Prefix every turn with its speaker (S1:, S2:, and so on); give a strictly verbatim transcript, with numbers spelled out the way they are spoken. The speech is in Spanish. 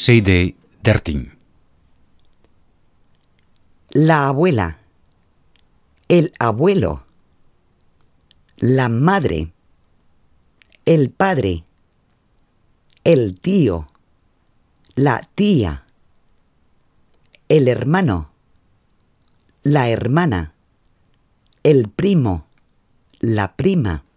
S1: C D dertien.
S2: La abuela, el abuelo, la madre, el padre, el tío, la tía, el hermano, la hermana, el primo, la prima,